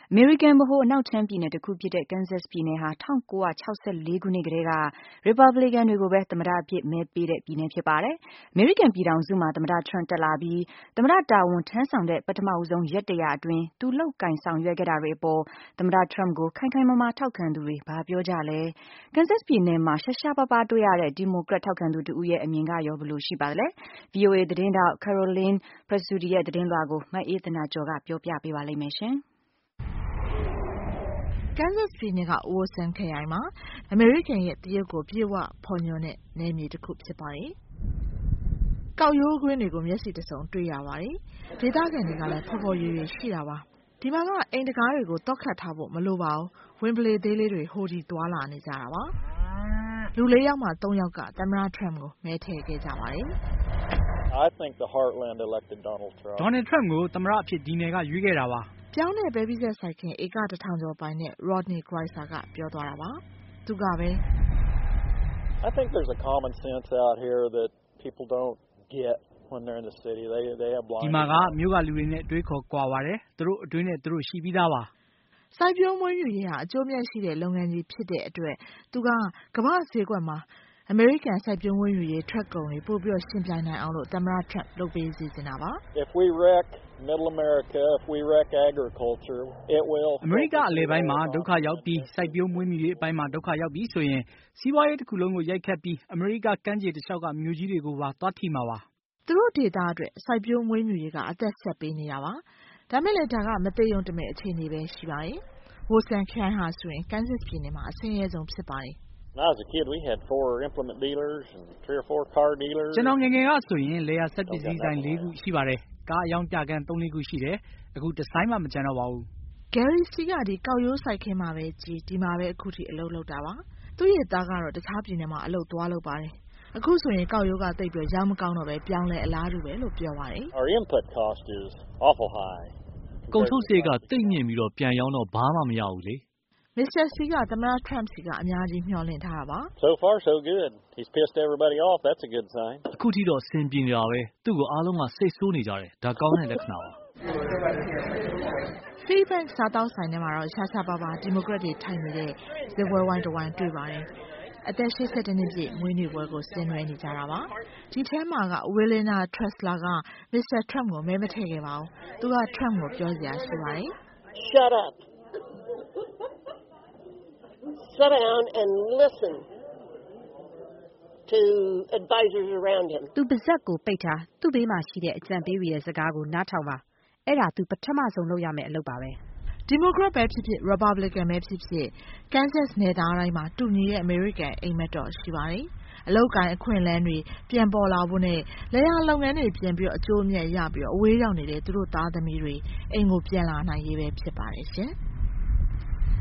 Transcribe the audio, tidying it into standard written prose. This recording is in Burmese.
American ဗဟိုအနောက်ခြမ်းပြည်နယ်တစ်ခုဖြစ်တဲ့ Kansas ပြည်နယ်ဟာ1964ခုနှစ်ကတည်းက Republican တွေကိုပဲသမ္မတအဖြစ်မဲပေးတဲ့ပြည်နယ်ဖြစ်ပါတယ်။ American ပြည်ထောင်စုမှာသမ္မတ Trump တက်လာပြီးသမ္မတတာဝန်ထမ်းဆောင်တဲ့ပထမဦးဆုံးရက်100အတွင်းသူလုပ်ကိုင်ဆောင်ရွက်ခဲ့တာတွေအပေါ်သမ္မတ Trump ကိုခိုင်ခိုင်မာမာထောက်ခံသူတွေဘာပြောကြလဲ။ Kansas ပြည်နယ်မှာရှားရှားပါးပါးတွေ့ရတဲ့ Democrat ထောက်ခံသူတဦးရဲ့အမြင်ကရောဘယ်လိုရှိပါသလဲ။ VOA သတင်းထောက် Caroline Presutti ရဲ့သတင်းလွှာကိုမအေးသန္တာကျော်ကပြောပြပေးပါလိမ့်မယ်ရှင်။ Kansas ပြည်နယ်က Wilson ခရိုင်မှာ American ရဲ့တရုတ်ကိုပြည့်ဝဖော်ညွှန်းတဲ့နယ်မြေတစ်ခုဖြစ်ပါတယ်။ ကောက်ရိုးကွင်းတွေကိုမျက်စိတဆုံးတွေ့ရပါတယ်။ ဒေသခံတွေကလည်းဖော်ဖော်ရွှေရွှေရှိတာပါ။ ဒီမှာကအိမ်တံခါးတွေကိုသော့ခတ်ထားဖို့မလိုပါဘူး။ ဝင်ပလေသေးလေးတွေဟိုဒီသွားလာနေကြတာပါ။ လူ 4 ယောက်မှာ 3 ယောက်ကသမ္မတ Trump ကိုမဲထည့်ခဲ့ကြပါတယ်။ I think the Heartland elected Donald Trump. Donald Trump ကိုသမ္မတအဖြစ်ဒီနယ်ကရွေးခဲ့တာပါ။ပြောင်းတဲ့ပဲပိစပ်စိုက်ခင်းဧက 1000 ကျော်ပိုင်တဲ့ Rodney Chrysler ကပြောသွားတာပါ။ သူကပဲ I think there's a common sense out here that people don't get when they're in the city. They have blind. ဒီမှာကမြို့ကလူတွေနဲ့အတွေးခေါ်ကွာပါတယ်။သူတို့အတွင်းနဲ့သူတို့ရှိပြီးသားပါ။စိုက်ပျိုးမွေးမြူရေးဟာအကျိုးမြတ်ရှိတဲ့လုပ်ငန်းကြီးဖြစ်တဲ့အတွက်သူကကမ္ဘာ့ဈေးကွက်မှာAmerican စိုက်ပျိုးမွေးမြူရေးထွက်ကုန်တွေပို့ပြီးရှင်ပြိုင်နိုင်အောင်လို့သမ္မတ Trump လုပ်ပေးစီစဉ်တာပါ။ If we wreck Middle America, if we wreck agriculture, it will. အမေရိကအလယ်ပိုင်းမှာဒုက္ခရောက်ပြီးစိုက်ပျိုးမွေးမြူရေးအပိုင်းမှာဒုက္ခရောက်ပြီးဆိုရင်စီးပွားရေးတစ်ခုလုံးကိုရိုက်ခတ်ပြီးအမေရိကကမ်းခြေတစ်လျှောက်ကမြို့ကြီးတွေကိုပါသွားထိမှာပါ။သူတို့ဒေသအတွက်စိုက်ပျိုးမွေးမြူရေးကအသက်ဆက်ပေးနေတာပါ။ဒါမဲ့လည်းဒါကမသေယုံတမဲ့အခြေအနေပဲရှိပါတယ်။ Wilson ခရိုင်ဟာဆိုရင် Kansas ပြည်နယ်မှာအဆင်းရဲဆုံးဖြစ်ပါတယ်။ When I was a kid, we had 4 implement dealers and 3 or 4 car dealers. ကျွန်တော်ငယ်ငယ်ကဆိုရင်လယ်ယာစက်ပစ္စည်းဆိုင်4ခုရှိပါတယ်။ကားအယောင်းပြခန်း3-4ခုရှိတယ်။အခုတစ်ဆိုင်မှမကျန်တော့ပါဘူး။ Gary C ကဒီကောက်ရိုးစိုက်ခင်းမှာပဲကြီးဒီမှာပဲအခုထိအလုပ်လုပ်တာပါ။သူ့ရဲ့သားကတော့တခြားပြည်နယ်မှာအလုပ်သွားလုပ်ပါတယ်။အခုဆိုရင်ကောက်ရိုးကသိပ်ပြီးရောင်းမကောင်းတော့ပဲပြောင်းလဲအလားတူပဲလို့ပြောပါတယ်။ Our input cost is awful high. ကုန်ထုတ်စရိတ်ကသိပ်မြင့်ပြီးတော့ပြန်ရောင်းတော့ဘာမှမရဘူးလေ။ Mr. C ကသမ္မတ Trump စီကအများကြီးမျှော်လင့်ထားတာပါ။ So far so good. He's pissed everybody off. That's a good sign. အခုထိတော့အဆင်ပြေနေတာပဲ။သူ့ကိုအားလုံးကစိတ်ဆိုးနေကြတယ်။ဒါကောင်းတဲ့လက္ခဏာပါ။ Fairbanks စားသောက်ဆိုင်ထဲမှာတော့ရှားရှားပါးပါး Democrat တွေထိုင်နေတဲ့စားပွဲဝိုင်းတစ်ဝိုင်းတွေ့ပါတယ်။အသက်82နှစ်ပြည့်မွေးနေ့ပွဲကိုဆင်နွှဲနေကြတာပါ။ဒီထဲမှာက Willena Tressler က Mr. Trump ကိုမဲမထည့်ခဲ့ပါဘူး။သူက Trump ကိုပြောစရာရှိပါတယ်။ Shut up. Sit down and listen to advisors around him. သူပါဇက်ကိုပိတ်ထားသူ့ဘေးမှာရှိတဲ့အကြံပေးတွေရဲ့စကားကိုနားထောင်ပါ။အဲ့ဒါသူပထမဆုံးလုပ်ရမယ့်အလုပ်ပါပဲ။ Democrat ပဲဖြစ်ဖြစ် Republican ပဲဖြစ်ဖြစ် Kansas နယ်သားတိုင်းမှာတူညီတဲ့ American အိမ်မက်တော့ရှိပါတယ်။အလုပ်ကိုင်အခွင့်အလမ်းတွေပြန်ပေါ်လာဖို့နဲ့လယ်ယာလုပ်ငန်းတွေပြန်ပြီးအကျိုးအမြတ်ရပြီးအဝေးရောက်နေတဲ့သူတို့သားသမီးတွေအိမ်ကိုပြန်လာနိုင်ရေးပဲဖြစ်ပါတယ်ရှင်။